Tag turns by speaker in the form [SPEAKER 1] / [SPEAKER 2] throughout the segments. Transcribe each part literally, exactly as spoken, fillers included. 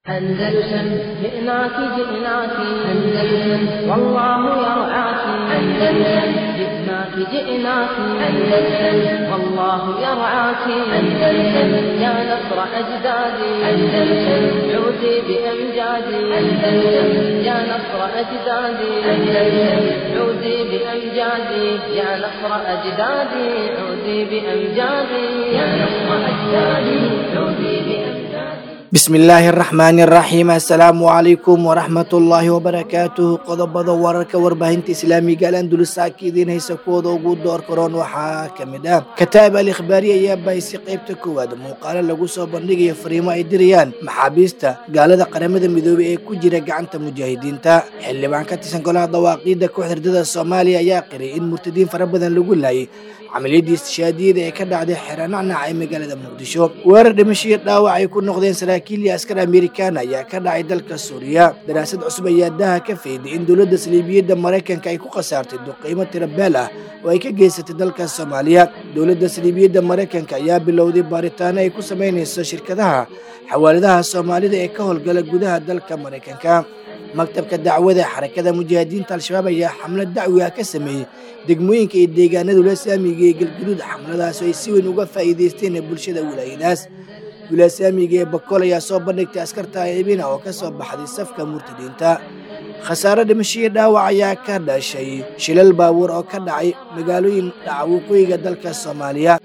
[SPEAKER 1] أندلسن جئناك جئناك أندلسن والله يرعاك أندلسن جئناك جئناك أندلسن والله يرعاك أندلسن يا نصر أجدادي أندلسن عودي بأمجادي أندلسن يا نصر أجدادي أندلسن عودي بأمجادي يا نصر أجدادي عودي بأمجادي يا نصر أجدادي عودي بأمجادي.
[SPEAKER 2] بسم الله الرحمن الرحيم. السلام عليكم ورحمة الله وبركاته. قضبض ورك وربهنت إسلامي قال أندلس أكيدين هيسكود وجود دور كرون وحاكمدا كتاب الإخبارية يا بايسي قيبتك واد مقال لجو صبرنيجي فريما إدريان محابيستا قال هذا قرمد مذوبي كوجي رجعنت مجاهدين تا اللي بعد كتسن كلها ضواقيد كوحدر ضد الصومالية يا قري إن مرتدين فربنا لجو لاي عملية استشهادية كذا عاد حرنا نعيم مقالة مقدشو ورد مشير داوع يكون نقدين سلاكيل عسكر أمريكان يا كذا عدل سوريا دراسة عصبية ده كفيد إن دولة سليبية دمريكان كايكو خسارة الدو قيمة ربالة ويك جيسة دلك الصومالية دولة سليبية دمريكان كيا بلودي باريتانا يكو سمين السشر كذا حوالي ده الصومالي ده يكهل قلق جودها دلك أمريكان كا مكتب كدعوة حركة مجاهدين تال شباب يا حملة دعوة كسمي degmooyinka iyo deegaanada walaasamiga ee galgaduud xamladaas ay si weyn uga faa'iideysteen bulshada wilaayadaas walaasamiga ee Bakool ayaa soo bandhigtay askarta ciidamada oo ka soo baxday safka murtadiinta khasaare dhimasho dhaawac ayaa ka dhashay shilal baabuur oo ka dhacay magaalooyin dhaca waqooyiga dalka Soomaaliya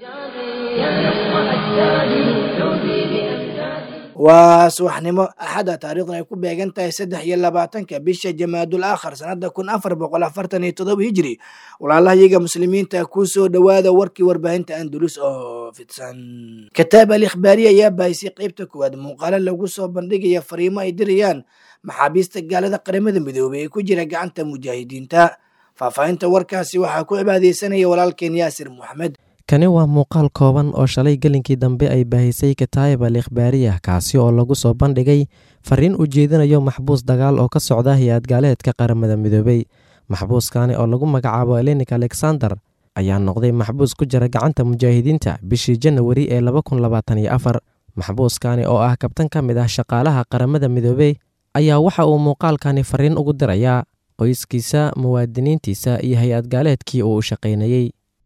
[SPEAKER 2] وسوحنمو أحد تاريخنا يكون بيجنتا سدح يلا باتنك بيش جماد الآخر سنة كون أفر بقول أفرتني تضو هجري والله يجا مسلمين تاكوسو دوادا وركي وربهنت أندلس أو فتسان كتاب الإخبارية يا بايسي قيبتك واد مقالا لو قصو بندقي يا فريما إدريان محابيستك قال هذا قريمة مذوبي كوجي رجعنت مجاهدين تا فافاينت وركاسي وحاكو عبادي سنة ولالكين ياسر محمد
[SPEAKER 3] kani waa muuqaal kooban oo shalay galinkii dambe ay baahisay kitaab al-ikhbaariyah kaasi oo lagu soo bandhigay fariin u jeedinayo maxbuus dagaal oo ka socda hay'ad gaaleedka qaramada midoobay maxbuuskani oo lagu magacaabo Elenik Alexander ayaa noqday maxbuus ku jira gacanta mujaahidiinta bishii January ee laba kun labaatan iyo afar maxbuuskani oo ah kabtan ka mid ah shaqaalaha qaramada midoobay ayaa waxa uu muuqaalkani fariin ugu dirayaa qoyskiisa muwaadiniintiisa iyo hay'ad gaaleedkii uu shaqeynayay.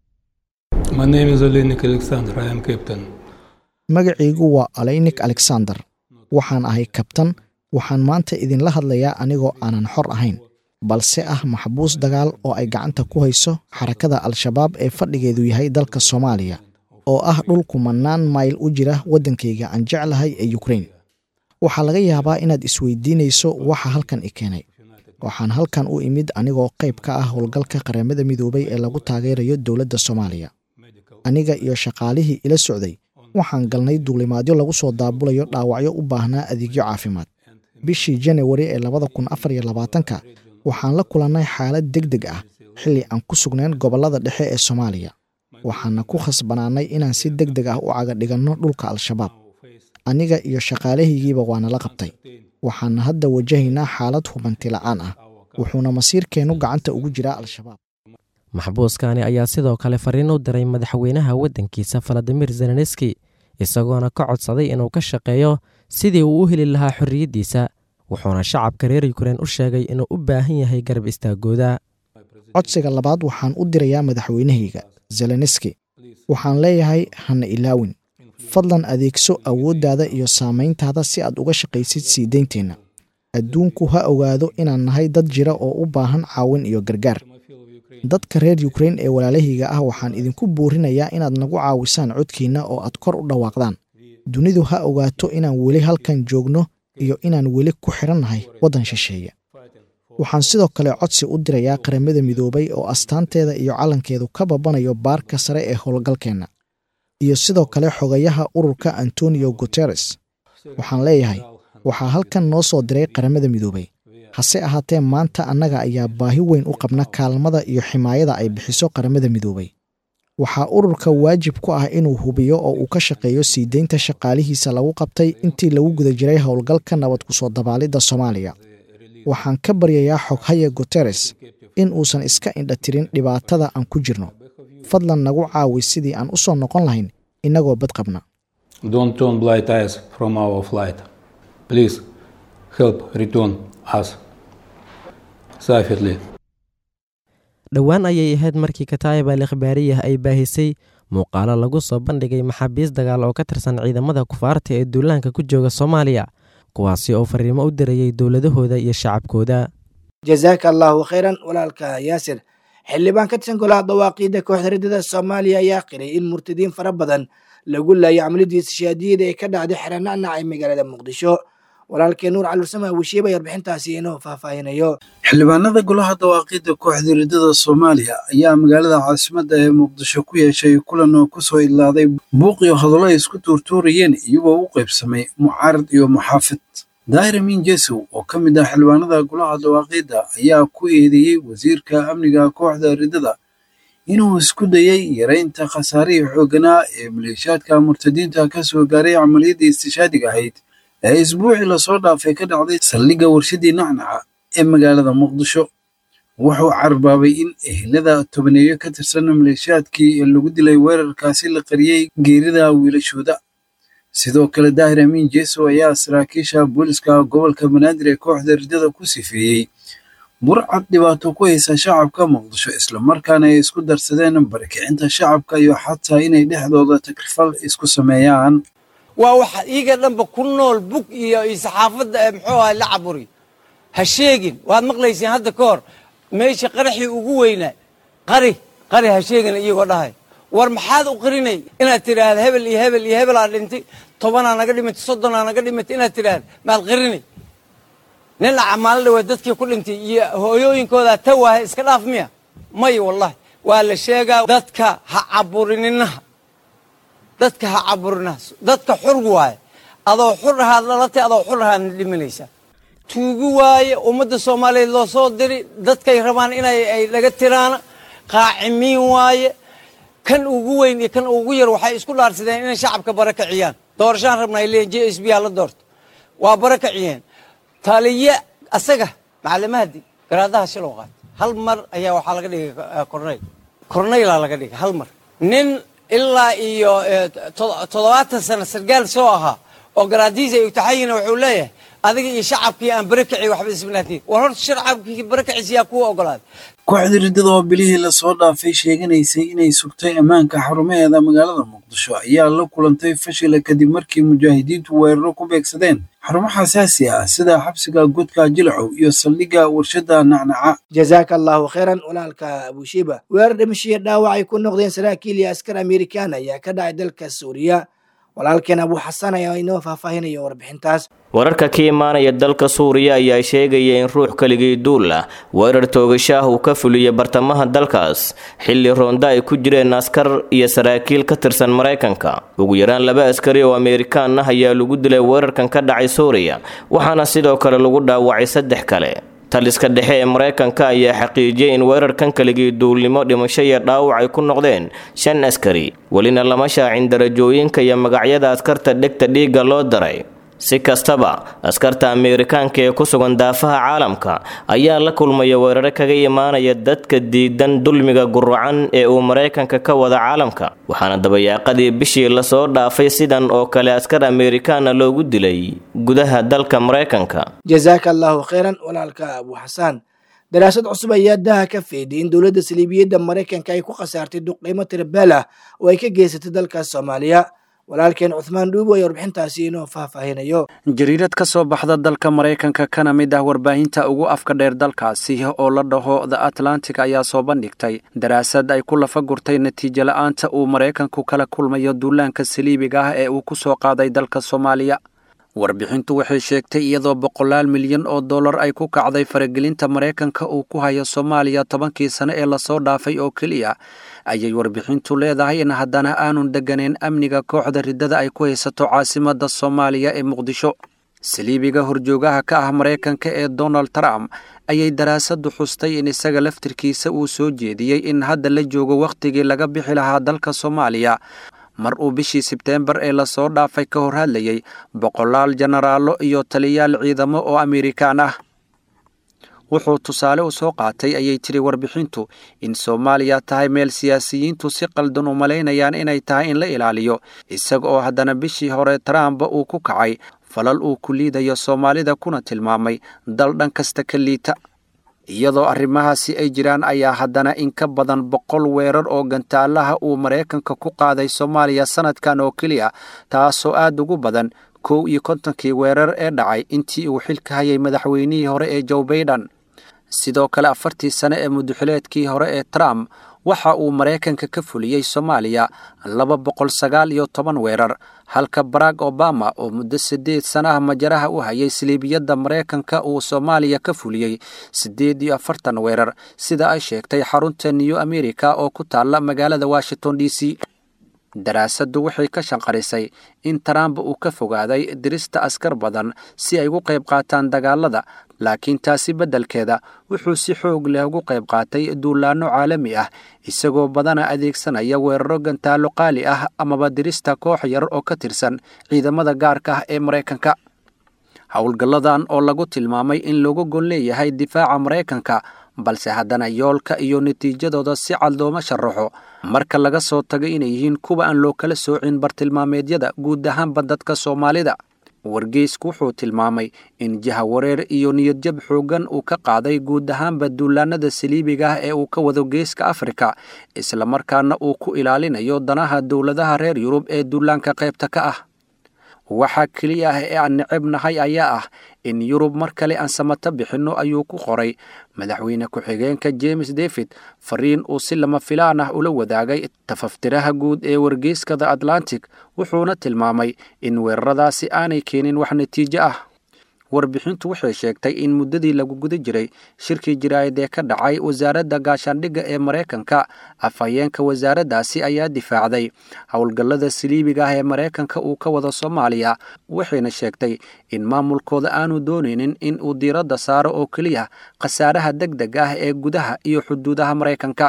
[SPEAKER 4] My name is Elenik Alexander. I am captain.
[SPEAKER 5] Magacaygu waa Elenik Alexander. Waxaan ahay kabtan. Waxaan maanta idinla hadlayaa anigoo aanan xor ahayn, balse ah maxbuus dagaal oo ay gacanta ku hayso xarakada Al-Shabaab ee fadhigeedu yahay dalka Soomaaliya, oo ah dhul kumanaan mayl u jira wadankayga aan jeclahay ee Ukraine. Waxaa laga yaabaa inaad isweydiinayso waxa halkan i keenay. Waxaan halkan u imid anigoo qayb ka ah howlgalka qaramada midoobay ee lagu taageerayo dowladda Soomaaliya. aniga iyo shaqaalihii ila socday waxaan galnay duulimaadyo lagu soo daabulayo dhaawacyo u baahnaa adeegyo caafimaad. bishii January ee laba kun afar iyo labaatan waxaan la kulannay xaalad degdeg ah xilli aan ku sugnayn gobolada dhexe ee Soomaaliya. waxaana ku khasbanaanay inaan si degdeg ah u caga dhiganno dhulka Al-Shabaab. aniga iyo shaqaalahigiiba waana la qabtay. waxaan hadda wajahaynaa xaalad hubanti la'aan ah, wuxuuna masiirkeenu gacanta ugu jiraa Al-Shabaab.
[SPEAKER 3] maxbuuskani ayaa sidoo kale fariin u diray madaxweynaha waddankiisa Volodymyr Zelensky isagoona ka codsaday inuu ka shaqeeyo sidii uu u heli lahaa xorriyadiisa, wuxuuna shacabka reer Ukraine u sheegay inuu u baahan yahay garab istaagooda.
[SPEAKER 5] codsiga labaad waxaan u dirayaa madaxweynahayga Zelensky. waxaan leeyahay hana ilaawin, fadlan adeegso awooddaada iyo saameyntaada si aad uga shaqaysid sii deynteena. adduunku ha ogaado inaan nahay dad jira oo u baahan caawin iyo gargaar. dadka reer Ukraine ee walaalahayga ah waxaan idinku boorinayaa inaad nagu caawisaan codkiina oo aad kor u dhawaaqdaan. dunidu ha ogaato inaan weli halkan joogno iyo inaan weli ku xirannahay waddan shisheeye. waxaan sidoo kale codsi u dirayaa qaramada midoobay oo astaanteeda iyo calankeedu ka babanayo baarka sare ee howlgalkeena, iyo sidoo kale xogayaha ururka Antonio Guterres. waxaan leeyahay waxaa halkan noo soo diray qaramada midoobay, hase ahaatee maanta annaga ayaa baahi weyn u qabna kaalmada iyo ximaayada ay bixiso qaramada midoobay. waxaa ururka waajib ku ah inuu hubiyo oo uu ka shaqeeyo sii deynta shaqaalihiisa lagu qabtay intii lagu guda jiray howlgalka nabad ku soo dabaalidda Soomaaliya. waxaan ka baryayaa xoghaya Guterres in uusan iska indha tirin dhibaatada aan ku jirno. fadlan nagu caawi sidii aan u soo noqon lahayn inagoo bad qabna.
[SPEAKER 4] Don't turn blind eyes from our flight. Please help return us safely.
[SPEAKER 3] dhowaan ayay ahayd markii Kataib al-Ikhbaariyah ay baahisay muuqaalo lagu soo bandhigay maxaabiis dagaal oo ka tirsan ciidamada kufaarta ee duulaanka ku jooga Soomaaliya kuwaasi oo fariimo u dirayay dowladahooda iyo shacabkooda.
[SPEAKER 2] jazaaka allahu khayran walaalka yaasir. xildhibaan ka tirsan golaha dawaaqiida kooxda ridada Soomaaliya ayaa qiray in murtadiin fara badan lagu laayay camaladiisa shahaadiyada ee ka dhacday xeranacna ee magaalada Muqdisho. walaalkeen Nuur Cali Sama Wishiiba warbixintaasi inoo faahfaahinayo.
[SPEAKER 6] xildhibaanada golaha dawaaqiida kooxda ridada Soomaaliya ayaa magaalada caasimadda ee Muqdisho ku yeeshay kulan oo ku soo idlaaday buuq iyo hadallo ay isku tuurtuurayeen iyagoo u qaybsamay mucaarad iyo muxaafid. daahir amiin jesow oo ka mid ah xildhibaanada golaha dawaaqiida ayaa ku eedeeyey wasiirka amniga kooxda ridada inuu isku dayay yareynta khasaarihii xoogganaa ee maleeshiyaadka murtadiinta ka soo gaaray camaliyadii istishaadiga ahayd ee isbuucii lasoo dhaafay ka dhacday saldhigga warshadii nacnaca ee magaalada Muqdisho. wuxuu carbaabay in ehelada tobaneeyo ka tirsan maleeshiyaadkii lagu dilay weerarkaasi la qariyey geerida wiilashooda. sidoo kale daahir amiin jesow ayaa saraakiisha booliska gobolka banaadir ee kooxda ridada ku sifeeyey burcad dhibaato ku haysa shacabka Muqdisho isla markaana ay isku darsadeen barakicinta shacabka iyo xataa inay dhexdooda takrifal isku sameeyaan.
[SPEAKER 7] waa waxa iiga dhanba ku nool bug iyo saxaafadda muxuu ahaa la caburi ha sheegin. waad maqlayseen hadda ka hor meesha qaraxii ugu weynaa qari qari ha sheegin iyagoo dhahay war maxaad u qarinay inaad tiraahdo hebel iyo hebel iyo hebel aa dhintay tobanaa naga dhimatay soddonaa naga dhimatay inaad tiraahdo maad qarinay. nin acmaal dhawa dadkii ku dhintay iyo hooyooyinkooda ta waahay iska dhaaf miya may wallahi waa la sheegaa. dadka ha caburininaha dadka ha caburinaha dadka xur waaye adoo xur ahaad dhalatay adoo xur ahaad dhimanaysaa. tuugu waaye ummadda Soomaaliyeed loo soo diri dadkay rabaan inay ay laga tiraana qaacimiin waaye. kan ugu weyn iyo kan ugu yar waxay isku dhaarsadeen inay shacabka barakaciyaan. doorashaan rabnaa ilaa J S B la doorto waa barakaciyeen. taliye asaga macallimahadi garaadaha shiloo qaat hal mar ayaa waxa laga dhigay korneyl korneyl laga dhigay hal mar. nin ilaa iyo toddobaatan sano sargaal soo ahaa oo garaadiisa ay taxayina wuxuu leeyahay adiga iyo shacabkii aan barakaci waxba isbinaatiin. war hor shacabkii barakaciisa ku ogolaaday.
[SPEAKER 6] kooxda ridada oo bilihii lasoo dhaafay sheeganaysay inay sugtay ammaanka xarumaheeda magaalada Muqdisho ayaa la kulantay fashil kadib markii mujaahidiintu weeraro ku beegsadeen xarumo xasaasi ah sida xabsiga godka Jilcow iyo saldhigga warshada nacnaca.
[SPEAKER 2] jazaaka allahu khayran walaalka Abushiiba. weerar dhimashiyo dhaawac ay ku noqdeen saraakiil iyo askar Amerikaan ayaa ka dhacay dalka Suuriya. walaalkeen Abu Xasan ayaa inoo faahfaahinaya warbixintaas.
[SPEAKER 8] wararka ka imaanaya dalka Suuriya ayaa sheegaya in ruux kaligii duul ah weerar toogasho ah uu ka fuliyay bartamaha dalkaas xilli roonda ay ku jireen askar iyo saraakiil ka tirsan Mareykanka. ugu yaraan laba askari oo Amerikaan ah ayaa lagu dilay weerarkan ka dhacay Suuriya waxaana sidoo kale lagu dhaawacay saddex kale. taliska dhexe ee Mareykanka ayaa xaqiijiyay in weerarkan kaligii duulnimo dhimasho iyo dhaawac ay ku noqdeen shan askari walina lama shaacin darajooyinka iyo magacyada askarta dhegta dhiiga loo daray. si kastaba askarta Amerikaanka ee ku sugan daafaha caalamka ayaa la kulmaya weeraro kaga imaanaya dadka diidan dulmiga gurracan ee uu Mareykanka ka wada caalamka waxaana dabayaaqadii bishii la soo dhaafay sidan oo kale askar Amerikaan loogu dilay gudaha dalka Mareykanka.
[SPEAKER 2] jazaaka allahu khayran walaalka Abu Xasan. daraasad cusub ayaa daha ka feeday in dowladda saliibiyadda Mareykanka ay ku khasaartay duqeymo tirabeel ah oo ay ka geysatay dalka Soomaaliya. walaalkeen Uthman Dhuubo ayaa warbixintaasi inoo faahfaahinayo.
[SPEAKER 9] jariirad ka soo baxda dalka Mareykanka kana mid ah warbaahinta ugu afka dheer dalkaasi oo la dhaho The Atlantic ayaa soo bandhigtay daraasad ay ku lafa gurtay natiijo la'aanta uu Mareykanku kala kulmayo duulaanka saliibiga ah ee uu ku soo qaaday dalka Soomaaliya. warbixintu waxay sheegtay iyadoo boqolaal milyan oo dollar ay ku kacday faragelinta Mareykanka uu ku hayo Soomaaliya tobankii sano ee la soo dhaafay oo kaliya ayay warbixintu leedahay in haddana aanun deganeyn amniga kooxda ridada ay ku haysato caasimadda Soomaaliya ee Muqdisho. saliibiga horjoogaha ka ah Mareykanka ee Donald Trump ayay daraasadu xustay in isaga laftirkiisa uu soo jeediyey in hadda la joogo waqtigii laga bixi lahaa dalka Soomaaliya mar uu bishii Sebtembar ee la soo dhaafay ka hor hadlayay boqolaal jeneraalo iyo taliyaal ciidamo oo Amerikaan ah. wuxuu tusaale u soo qaatay ayay tiri warbixintu in Soomaaliya tahay meel siyaasiyiintu si qaldan u maleynayaan inay tahay in la ilaaliyo isaga oo haddana bishii hore Trump uu ku kacay falal uu ku liidayo soomaalida kuna tilmaamay dal dhan kasta ka liita iyadoo arrimahaasi ay jiraan ayaa haddana in ka badan boqol weerar oo gantaalaha uu maraykanka ku qaaday soomaaliya sanadkan oo keliya taasoo aad ugu badan kow iyo kontonkii weerar ee dhacay intii uu xilka hayay madaxweynihii hore ee joe baiden sidoo kale afartii sane ee mudaxileedkii hore ee trump waxa uu maraykanka ka fuliyey soomaaliya laba boqol sagaal iyo toban weerar halka barack obama oo muddo siddeed sanaha majaraha u hayay saliibiyadda maraykanka uu soomaaliya ka fuliyey siddeed iyo afartan weerar sida ay sheegtay xarunta new america oo ku taalla magaalada washington d c daraasaddu waxay ka shanqarisay in trump uu ka fogaaday dirista askar badan si ay ugu qayb qaataan dagaalada laakiin taasi beddelkeeda wuxuu si xoog leh ugu qayb qaatay duulaanno caalami ah isagoo badana adeegsanaya weeraro gantaalo qaali ah amaba dirista koox yar oo ka tirsan ciidamada gaarka ah ee maraykanka howlgalladan oo lagu tilmaamay in looga gon leeyahay difaaca maraykanka balse haddana yoolka iyo natiijadooda si cad looma sharaxo marka laga soo tago inay yihiin kuwa aan loo kala soocin bartilmaameedyada guud ahaanba dadka soomaalida wargeysku wuxuu tilmaamay in jahawareer iyo niyadjab xooggan uu ka qaaday guud ahaanba duulaanada saliibiga ah ee uu ka wado geeska afrika islamarkaana uu ku ilaalinayo danaha dowladaha reer yurub ee duulaanka qaybta ka ah waxaa keliya ah ee aan necebnahay ayaa ah in yurub mar kale aan samato bixinno ayuu ku qoray madaxweyne ku-xigeenka james david fariin uu si lama filaan ah ula wadaagay tafaftiraha guud ee wargeyskada atlantic wuxuuna tilmaamay in weeraradaasi aanay keenin wax natiijo ah warbixintu waxay sheegtay in muddadii lagu guda jiray shirkii jiraayad ee ka dhacay wasaaradda gaashaandhigga ee maraykanka afhayeenka wasaaraddaasi ayaa difaacday howlgallada saliibiga ah ee maraykanka uu ka wado soomaaliya waxayna sheegtay in maamulkooda aanu doonaynin in uu diiradda saaro oo keliya khasaaraha deg deg ah ee gudaha iyo xuduudaha maraykanka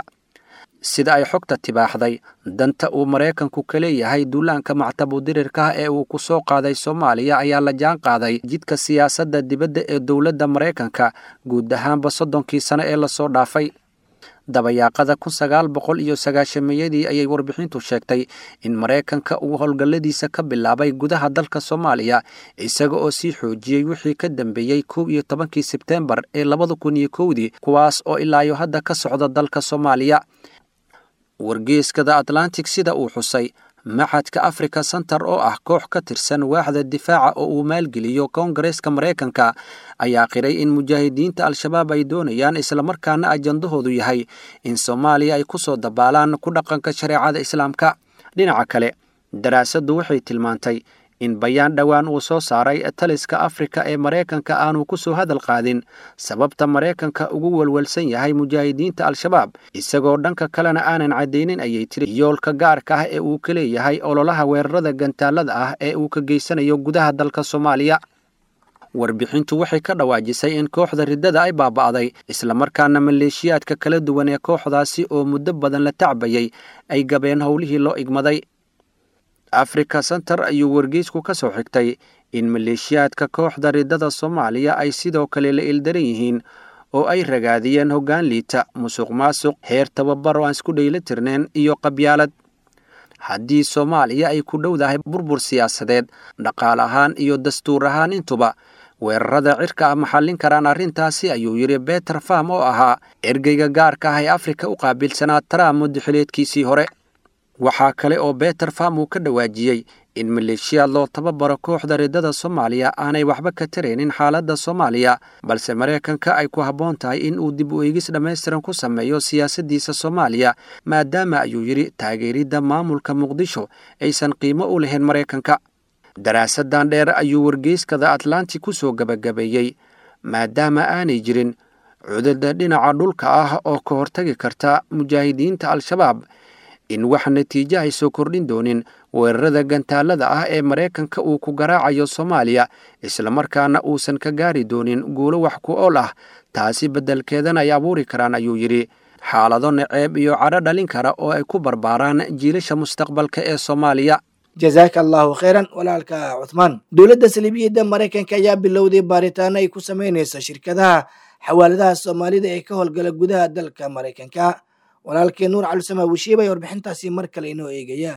[SPEAKER 9] sida ay xogta tibaaxday danta uu maraykanku ka leeyahay duulaanka mactabudirirka ee uu ku soo qaaday soomaaliya ayaa la jaan qaaday jidka siyaasadda dibadda ee dowladda maraykanka guud ahaanba soddonkii sano ee lasoo dhaafay dabayaaqada kun sagaal boqol iyo sagaashameeyadii ayay warbixintu sheegtay in maraykanka uu howlgalladiisa ka bilaabay gudaha dalka soomaaliya isaga oo sii xoojiyey wixii ka dambeeyey kow iyo tobankii sebteembar ee labada kun iyo kowdii kuwaas oo ilaayo hadda ka socda dalka soomaaliya wargeyskada atlantic sida uu xusay maxadka africa center oo ah koox ka tirsan waaxda difaaca oo uu maalgeliyo koongareeska maraykanka ayaa qiray in mujaahidiinta al-shabaab ay doonayaan islamarkaana ajandahoodu yahay in soomaaliya ay ku soo dabaalaan ku dhaqanka shareecada islaamka dhinaca kale daraasaddu waxay tilmaantay in bayaan dhowaan uu soo saaray taliska afrika ee maraykanka aanu ku soo hadal qaadin sababta maraykanka ugu walwalsan yahay mujaahidiinta al-shabaab isagoo dhanka kalena aanan caddaynin ayay tiri yoolka gaarka ah ee uu ka leeyahay ololaha weerarada gantaalada ah ee uu ka geysanayo gudaha dalka soomaaliya warbixintu waxay ka dhawaajisay in kooxda riddada ay baaba'day islamarkaana maleeshiyaadka kala duwan ee kooxdaasi oo muddo badan la tacbayay ay gabeen howlihii loo igmaday africa center ayuu wargeysku ka soo xigtay in maleeshiyaadka kooxda riddada soomaaliya ay sidoo kale la ildaran yihiin oo ay ragaadiyeen hoggaan liita musuq maasuq heer tababar oo aan isku dhayla tirnayn iyo qabyaalad haddii soomaaliya ay ku dhowdahay burbur siyaasadeed dhaqaal ahaan iyo dastuur ahaan intuba weerarada cirka ah maxallin karaan arrintaasi ayuu yidhi beter fam oo ahaa ergeyga gaarka ah ee afrika u qaabilsanaa trump mudaxileedkiisii hore waxaa kale oo beter fam uu ka dhawaajiyey in maleeshiyaad loo tababaro kooxda riddada soomaaliya aanay waxba ka taraynin xaaladda soomaaliya balse maraykanka ay ku habboon tahay in uu dib u eegis dhammaystiran ku sameeyo siyaasaddiisa soomaaliya maadaama ayuu yidhi taageeridda maamulka muqdisho aysan qiimo u lahayn maraykanka daraasadan dheer ayuu wargeyskada atlantic ku soo gebagabeeyey maadaama aanay jirin cudurda dhinaca dhulka ah oo ka hortagi karta mujaahidiinta al-shabaab in wax natiijo ay soo kordhin doonin weerarada gantaalada ah ee maraykanka uu ku garaacayo soomaaliya islamarkaana uusan ka gaari doonin guulo wax ku ool ah taasi beddelkeedana ay abuuri karaan ayuu yidhi xaalado naceeb iyo cadho dhalin kara oo ay ku barbaaraan jiilasha mustaqbalka ee soomaaliya
[SPEAKER 2] jazaaka allahu khayran walaalka cuthmaan dowladda saliibiyadda maraykanka ayaa bilowday baaritaano ay ku samaynaysa shirkadaha xawaaladaha soomaalida ee ka howlgala gudaha dalka maraykanka walaalkii nuur cali samaa wishiibay warbixintaasi mar kale inoo eegaya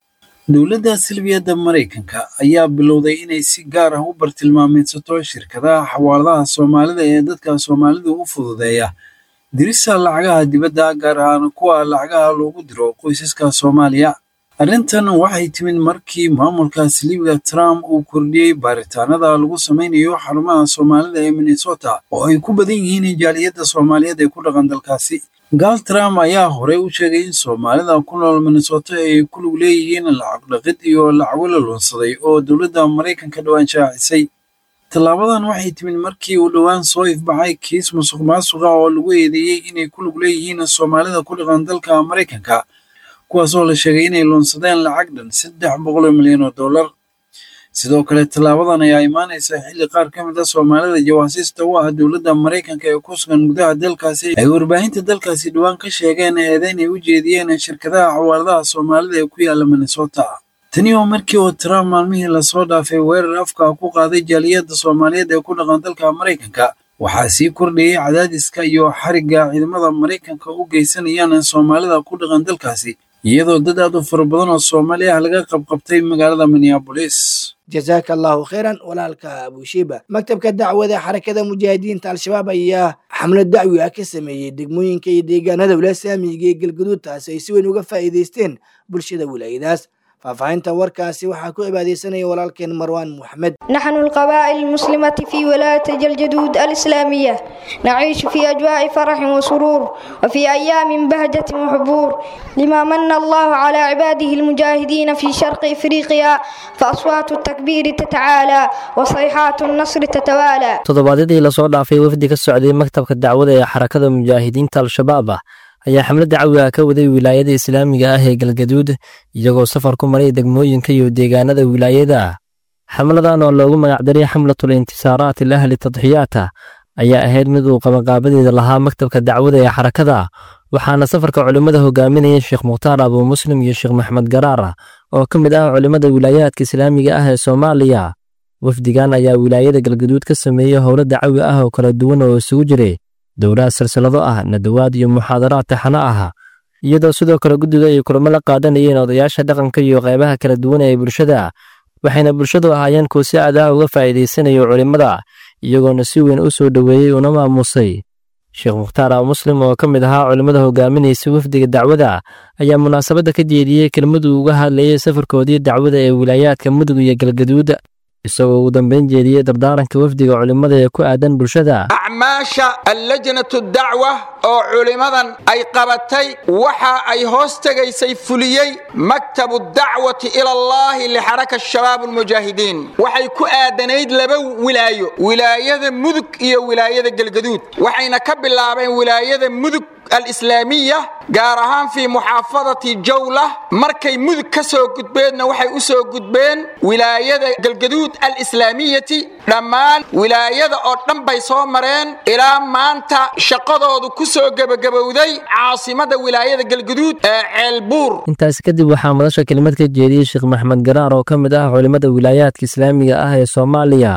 [SPEAKER 6] dowladda silbiyadda maraykanka ayaa bilowday inay si gaar ah u bartilmaameedsato shirkadaha xawaaladaha soomaalida ee dadka soomaalidu u fududeeya dirista lacagaha dibadda gaar ahaan kuwa lacagaha loogu diro qoysaska Soomaaliya. Arrintan waxay timid markii maamulka Siliibiga Trump uu kordhiyey baaritaanada lagu sameynayo xarumaha Soomaalida ee Minnesota oo ay ku badan yihiin jaaliyadda Soomaaliyeed ee ku dhaqan dalkaasi. Gaal Trump ayaa horey u sheegay in Soomaalida ku nool Minnesota ay ku lug leeyihiin lacag dhaqid iyo lacag la lunsaday oo dowladda Maraykanka dhawaan shaacisay. Tallaabadan waxay timid markii uu dhawaan soo ifbaxay kiis musuqmaasuqa oo lagu eedeeyay inay ku lug leeyihiin Soomaalida ku dhaqan dalka Maraykanka, kuwaas oo la sheegay inay lunsadeen lacag dhan saddex boqol oo milyan oo dollar. Sidoo kale tallaabadan ayaa imaanaysa xilli qaar ka mid ah Soomaalida jawaasiista u ah dowladda Maraykanka ee ku sugan gudaha dalkaasi ay warbaahinta dalkaasi dhawaan ka sheegeen eedayn ay u jeediyeen shirkadaha xawaaladaha Soomaalida ee ku yaala Minnesota. Tani oo markii uu Trump maalmihii la soo dhaafay weerar afka ku qaaday jaaliyadda Soomaaliyeed ee ku dhaqan dalka Maraykanka, waxaa sii kordhayay cadaadiska iyo xarigga ciidamada Maraykanka u geysanayaan Soomaalida ku dhaqan dalkaasi, iyadoo dad aad u fara badan oo Soomaali ah laga qabqabtay magaalada Minneapolis.
[SPEAKER 2] jazaaka allahu khayran walaalka abushiba. maktabka dacwada xarakada mujaahidiinta al-shabaab ayaa xamlad dacwi ah ka sameeyey degmooyinka iyo deegaanada wilaayada saamiga ee galgaduud, taasi ay si weyn uga faa'iidaysteen bulshada wilaayadaas. فافعين وركاسي وحكو عبادي سنة ولكن مروان محمد.
[SPEAKER 10] نحن القبائل المسلمة في ولاية الجلجدود الإسلامية نعيش في أجواء فرح وسرور وفي أيام بهجة وحبور لما من الله على عباده المجاهدين في شرق إفريقيا فأصوات التكبير تتعالى وصيحات النصر تتوالى.
[SPEAKER 11] تضباطي لا soo dhaafay wafdi ka socday maktabka dacwada ee xarakada mujaahidiinta al-shabaab ayaa xamlad dacwi ah ka waday wilaayada islaamiga ah ee galgaduud iyagoo safar ku maray degmooyinka iyo deegaanada wilaayada. xamladan oo loogu magac daray xamlatul intisaaraat ahli tadxiyaata ayaa ahayd mid uu qabaqaabadeeda lahaa maktabka dacwada ee xarakada, waxaana safarka culimada hogaaminayay Sheekh Mukhtaar Abu Muslim iyo Sheekh Maxmed Garaar oo ka mid ah culimada wilaayadka islaamiga ah ee Soomaaliya. wafdigan ayaa wilaayada galgaduud ka sameeyay howlo dacwi ah oo kala duwan oo isugu jiray dowlad silsilado ah, nadawaad iyo muxaadaraad taxana ah, iyadoo sidoo kale guddiga ay kulamo la qaadanayeen odayaasha dhaqanka iyo qaybaha kala duwan ee bulshada, waxayna bulshadu ahaayeen kuwo si aad uga faa'iideysanayo culimada iyagoona si weyn u soo dhaweeyay una maamusay. Sheekh Mukhtaar Abu Muslim oo ka mid ahaa culimada hogaaminaysa wafdiga dacwada ayaa munaasabada ka jeediyay kelmadu uga hadlayay safarkoodii dacwada ee wilaayadka Mudug iyo Galgaduud, isagoo ugu dambeyn jeediyay dardaaranka wafdiga culimada ee ku aadan bulshada.
[SPEAKER 12] acmaasha allajnatu dacwa oo culimadan ay qabatay waxa ay hoos tagaysay fuliyay maktabu dacwati ila allah li haraka shabaab almujaahidiin, waxay ku aadanayd laba wilaayo, wilaayada Mudug iyo wilaayada Galgaduud, waxayna ka bilaabeen wilaayada Mudug الإسلامية جارهان في محافظة جولة مركي مذ كسو قدبين وحي أسو قدبين ولاية قلقدود الإسلامية لمان ولاية أردن بيصو مرين إلى ما أنت شقضوا كسو قب قبودي عاصمة ولاية قلقدود عالبور. انت اسكدب وحامدش كلمات كجيري الشيخ محمد قرار وكمده علماء ولايات الإسلامية أهي صوماليا.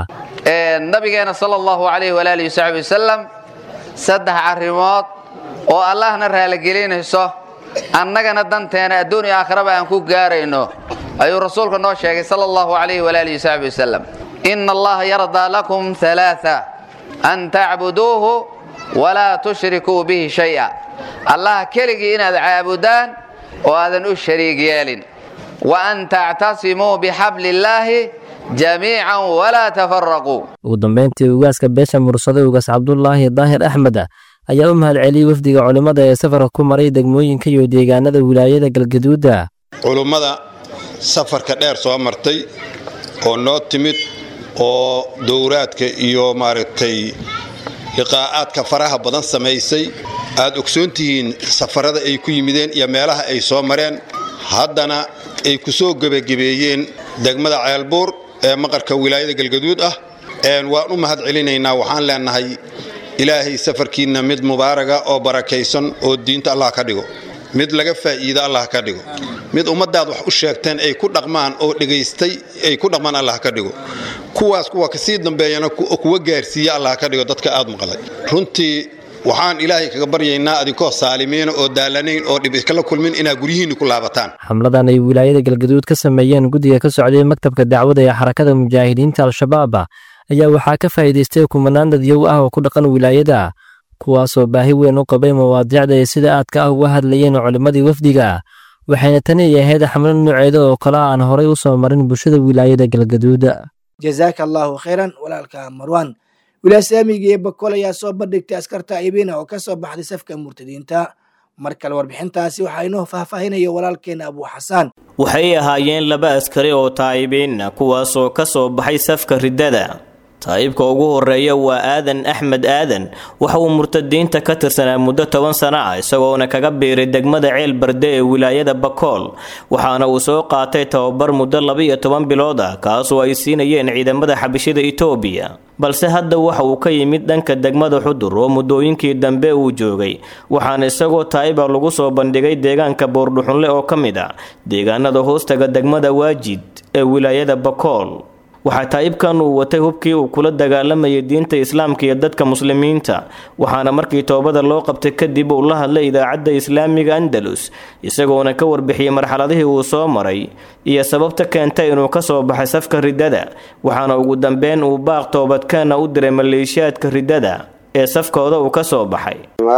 [SPEAKER 13] النبي صلى الله عليه وآله وصحبه وسلم سدح عرمات oo allahna raali gelinayso annagana danteena adduun iyo aakhiraba aan ku gaarayno ayuu rasuulku noo sheegay sallallahu alayhi wa alihi wasallam inna allaha yarda lakum thalatha an ta'buduhu wa la tushriku bihi shay'a, allah keligii inaad caabudaan oo aadan u shariig yeelin, wa an ta'tasimu bihablillahi jamii'an wa la tafarraqu.
[SPEAKER 11] ugu dambeyntii ugaaska beesha mursada ugaas Cabdullaahi Daahir Axmed ayaa u mahadceliyay wafdiga culimada ee safarka ku maray degmooyinka iyo deegaanada wilaayada Galgaduud.
[SPEAKER 14] culimada safarka dheer soo martay oo noo timid oo dowraadka iyo maaragtay liqaa'aadka faraha badan sameysay, aad ogsoontihiin safarada ay ku yimideen iyo meelaha ay soo mareen, haddana ay ku soo gabagabeeyeen degmada Ceelbuur ee maqarka wilaayada Galgaduud ah. een waan u mahadcelinaynaa, waxaan leenahay ilaahay safarkiina mid mubaaraga oo barakaysan oo diinta Allah ka dhigo, mid laga faa'iido Allah ka dhigo, mid ummadaad wax u sheegteen ay ku dhaqmaan oo dhageystay ay ku dhaqmaan Allah ka dhigo, kuwaas kuwa ka sii dambeeyana kuwa gaarsiiya Allah ka dhigo dadka aad maqlay. runtii waxaan ilaahay kaga baryaynaa adinkoo saalimiina oo daalanayn oo dhib iskala kulmin inaad guryihiinni ku laabataan
[SPEAKER 11] xamladan ay wilaayada galgaduud ka sameeyeen guddiga ka socday maktabka dacwada ee xarakada mujaahidiinta al-shabaab ayaa waxaa ka faa'iidaystay kumanaan dadyow ah oo ku dhaqan wilaayada kuwaasoo baahi weyn u qabay mawaadiicda ay sida aadka ah uga hadlayeen culimmadii wafdiga waxayna tani ahayd xamlad nooceeda oo kale aan horay u soo marin bulshada wilaayada galgaduud
[SPEAKER 2] jazaaka allahu khayran walaalka marwan wilaaya islaamiga ee bakool ayaa soo bandhigtay askarta aybina oo ka soo baxday safka murtadiinta mar kale warbixintaasi waxaa inoo faahfaahinaya walaalkeena abuu xasaan
[SPEAKER 8] waxay ahaayeen laba askari oo taa'ibiina kuwaasoo ka soo baxay safka riddada taa'ibka ugu horeeya waa aadan axmed aadan waxa uu murtadiinta ka tirsanaa muddo toban sano ah isagoona kaga biiray degmada ceel barde ee wilaayada bakool waxaana uu soo qaatay tababar muddo laba iyo toban bilood ah kaasoo ay siinayeen ciidamada xabashida itoobiya balse hadda waxa uu ka yimid dhanka degmada xudur oo muddooyinkii dambe uu joogay waxaana isagoo taa'iba lagu soo bandhigay deegaanka boordhuxunle oo ka mid ah deegaanada hoostaga degmada waajid ee wilaayada bakool waxaa taa'ibkan uu watay hubkii uu kula dagaalamayay diinta islaamka iyo dadka muslimiinta waxaana markii toobada loo qabtay kadib uu la hadlay idaacadda islaamiga andalus isagoona ka warbixiyey marxaladihii uu soo maray iyo sababta keentay inuu ka soo baxay safka riddada waxaana ugu dambeyn uu baaq toobadkeena u diray maleeshiyaadka riddada ee safkooda uu ka soo baxay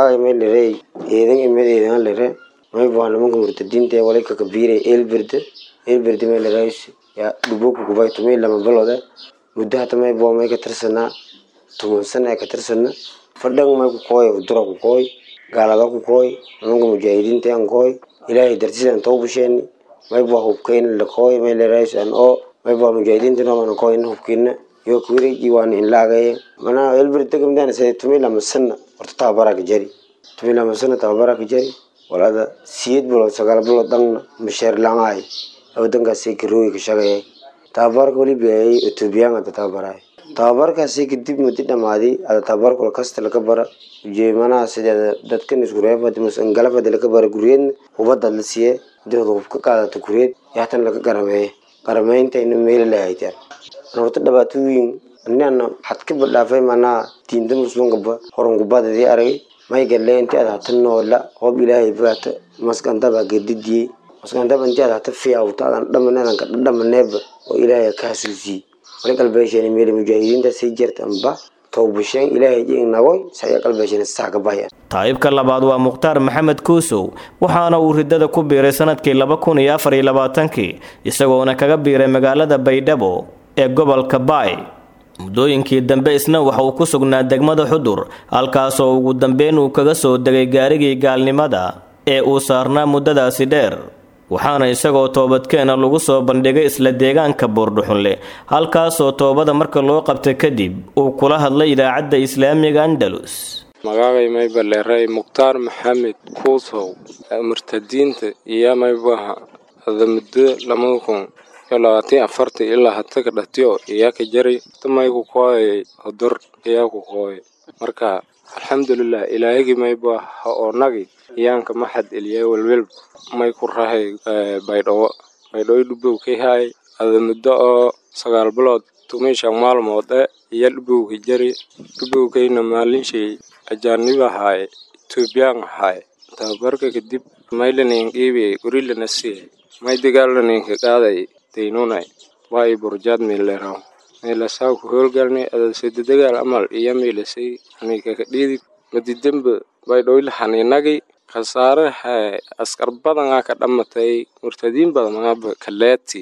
[SPEAKER 15] ya dubuku kubay tumay lama balode muddo hata may boo may ka tirsanaa tuman sana ay ka tirsanaa fadhan may ku kooy dura ku kooy gaalada ku kooy annaga mujaahidiinta aan kooy ilaahay dartiisaan tawbasheen may boo hubkeen la kooy may la rays aan oo may boo mujaahidiinta noo aan kooy hubkiina yo kuuri jiwaan in laagay mana elbir tagamdaan say tumay lama sana horta tabara ka jari tumay lama sana tabara ka jari walada siid bulo sagaal bulo dhan misheer laangay waddankaasi garooy ka shaqeeyay tababarka wali biyay Ethiopian ta tababaray tababarkaasi kadib muddo dhamaaday ada tababarka kasta laga bara jeemana sida dadkan isku reebad musan galafad laga bara guriyeen hubada la siiyay dad hubka qaadato guriyeen yaatan laga garamay qaramaynta in meel la haytaan horta dhabaatooyin annana had ka badhaafay mana diinta muslimka ba horan gubadii aragay may galeenti ada tan noola hoob ilaahay baata maskanta ba gedidii maskanta banjada ta fiican dhamanaan ka dhamaneeb oo ilaahay ka xasuusi wali qalbeesheen meel mujaahidiinta si jirtanba tawbasheen ilaahay inagoy say qalbeesheen saaga baayaan
[SPEAKER 8] taa'ibka labaad waa muqtaar maxamed kuusow waxaana uu riddada ku biiray sanadkii laba kun iyo afar iyo labaatan isagoona kaga biiray magaalada baydhabo ee gobolka baay muddooyinkii dambe isna waxa uu ku sugnaa degmada xudur halkaasoo ugu dambeyn uu kaga soo degay gaarigii gaalnimada ee uu saarnaa muddadaasi dheer waxaana isagoo toobadkeena lagu soo bandhigay isla deegaanka boordhuxunle halkaasoo toobada marka loo qabtay kadib uu kula hadlay idaacadda islaamiga andalus
[SPEAKER 16] magacay may baleeray muqtaar maxamed kuusow murtadiinta iyo maybaha hada muddo lama kun iyo labaatan iyo afartii ilaa hata ka dhatiyo iyaa ka jaray tamay ku kooyay hudur iyaa ku kooyay marka alxamdulilah ilaahigii maybaha oo nagi iyaanka maxad eliyay walwel may ku rahay baydhabo baydhabo dhubow ka hay ada muddo oo sagaal bilood tumeesha maalmood iyo dhubow ka jari dhubow kayna maalin shay ajaaniba hay Ethiopian hay tabarka kadib maylanin qiibay gurilana si may dagaalanay ka qaaday deynunay way burjad meelero meela saaw ku howlgalnay ada sida dagaal amal iyo meelasay aniga ka dhidi madidamba baydhabo la xaniinagay khasaare hay askar badan ka dhamatay murtadiin badan ma kaleeti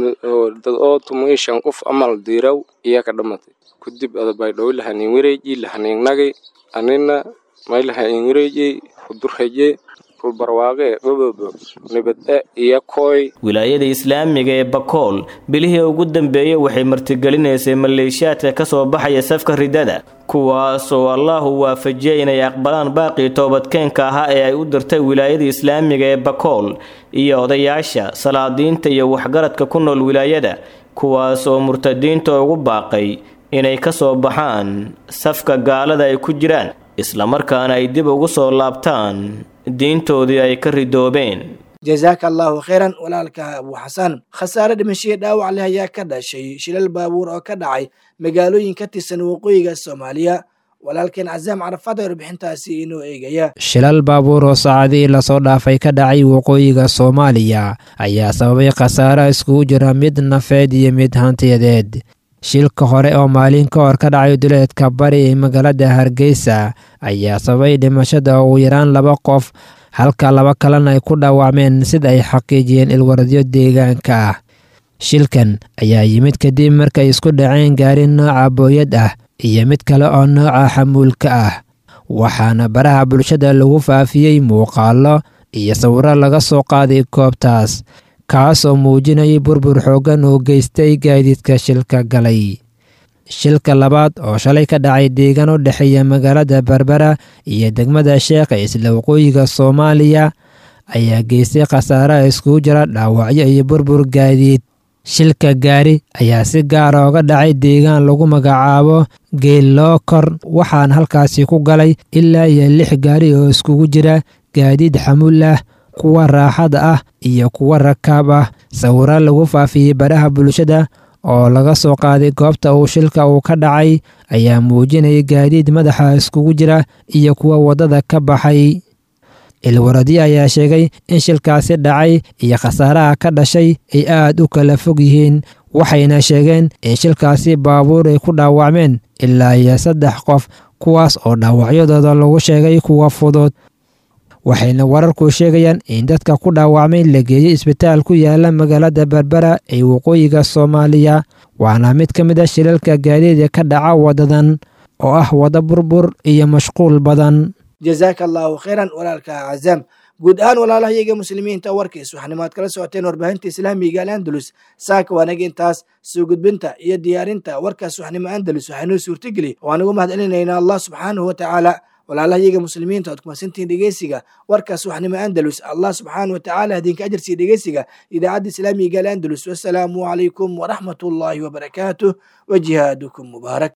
[SPEAKER 16] dad oo tumeeshan qof amal diiraw iyo ka dhamatay kadib ada baydhabo la xaniin wareeji la xaniinagay anina may la xaniin wareeji hudurhaye barwaaqe bababa nibada iyo kooy
[SPEAKER 8] wilaayada islaamiga ee bakool bilihii ugu dambeeyay waxay martigelinaysay maleeshiyaadka ka soo baxaya safka riddada kuwaasoo Allahu waafajiyay inay aqbalaan baaqi toobadkeenka ahaa ee ay u dirtay wilaayada islaamiga ee bakool iyo odayaasha salaadiinta iyo waxgaradka ku nool wilaayada kuwaas oo murtadiinta ugu baaqay inay ka soo baxaan safka gaalada ay ku jiraan isla markaana ay dib ugu soo laabtaan diintoodii ay ka ridoobeen
[SPEAKER 2] jazaaka allahu khayran walaalka abuu xasan khasaare dhimashiyo dhaawac leh ayaa ka dhashay shilal baabuur oo ka dhacay magaalooyin ka tirsan waqooyiga Soomaaliya walaalkeen casaam carafaad ee warbixintaasi inoo eegaya.
[SPEAKER 17] shilal baabuur oo saacadii lasoo dhaafay ka dhacay waqooyiga soomaaliya ayaa sababay khasaare iskugu jira mid nafeed iyo mid hantiyadeed. shilka hore oo maalin ka hor ka dhacay duleedka bari ee magaalada hargeysa ayaa sababay dhimashada ugu yaraan laba qof halka laba kalena ay ku dhaawacmeen sida ay xaqiijiyeen ilwaradyo deegaanka ah. shilkan ayaa yimid kadib markay isku dhaceen gaari nooca booyad ah iyo mid kale oo nooca xamuulka ah, waxaana baraha bulshada lagu faafiyey muuqaallo iyo sawirro laga soo qaaday goobtaas, kaas oo muujinayay burbur xooggan oo geystay gaadiidka shilka galay. shilka labaad oo shalay ka dhacay deegaan u dhexeeya magaalada Berbera iyo degmada Sheekh ee isla waqooyiga Soomaaliya ayaa geystay khasaare iskugu jira dhaawacyo iyo burbur gaadiid. shilka gaari ayaa si gaar ah uga dhacay deegaan lagu magacaabo Geelookor, waxaana halkaasi ku galay ilaa iyo lix gaari oo iskugu jira gaadiid xamuul ah, kuwa raaxada ah iyo kuwa rakaab ah. sawirro lagu faafiyey baraha bulshada oo laga soo qaaday goobta uu shilka uu ka dhacay ayaa muujinayay gaadiid madaxa iskugu jira iyo kuwa waddada ka baxay. ilwaradyo ayaa sheegay in shilkaasi dhacay iyo khasaaraha ka dhashay ay aad u kala fog yihiin, waxayna sheegeen in shilkaasi baabuur ay ku dhaawacmeen ilaa iyo saddex qof, kuwaas oo dhaawacyadooda lagu sheegay kuwa fudud. waxayna wararku sheegayaan in dadka ku dhaawacmay la geeyey isbitaal ku yaala magaalada Berbera ee waqooyiga Soomaaliya, waana mid ka mid ah shilalka gaadiidka ka dhaca wadadan oo ah wada burbur iyo mashquul badan.
[SPEAKER 2] jazaaka allahu khayran walaalka cazaam. guud ahaan walaalahayaga muslimiinta warkiis waxaanimaad kala socoteen warbaahinta islaamiga al-Andalus. saaka waanaga intaas soo gudbinta iyo diyaarinta warkaas waxnimo Andalus waxaanoo suurtageli waanagu mahadcelinaynaa Allah subxaanahu wa tacaala. walaalahayaga muslimiinta ood kumasantiin dhegeysiga warkaas waxnimo Andalus. Allah subxaanahu wa tacaala idinka ajar siiyo dhegeysiga idaacadda islaamiga al-Andalus. wassalaamu calaykum waraxmatullaahi wabarakaatuh wa jihaadukum mubaarak.